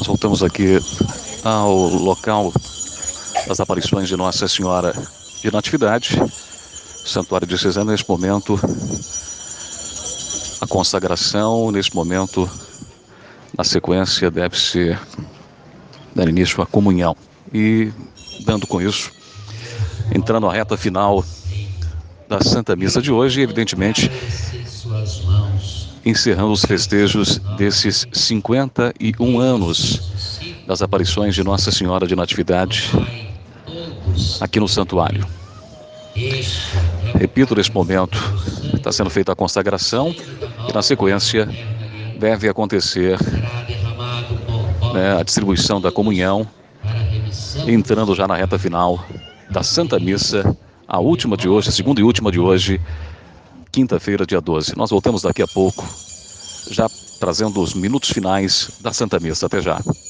Nós voltamos aqui ao local das aparições de Nossa Senhora de Natividade, Santuário de Cesena. Neste momento, a consagração, neste momento, na sequência, deve-se dar início à comunhão. E, dando com isso, entrando na reta final da Santa Missa de hoje, evidentemente, encerrando os festejos desses 51 anos das aparições de Nossa Senhora de Natividade aqui no santuário. Repito, neste momento está sendo feita a consagração e, na sequência, deve acontecer a distribuição da comunhão, entrando já na reta final da Santa Missa, a última de hoje, a segunda e última de hoje, quinta-feira, dia 12. Nós voltamos daqui a pouco, já trazendo os minutos finais da Santa Missa. Até já.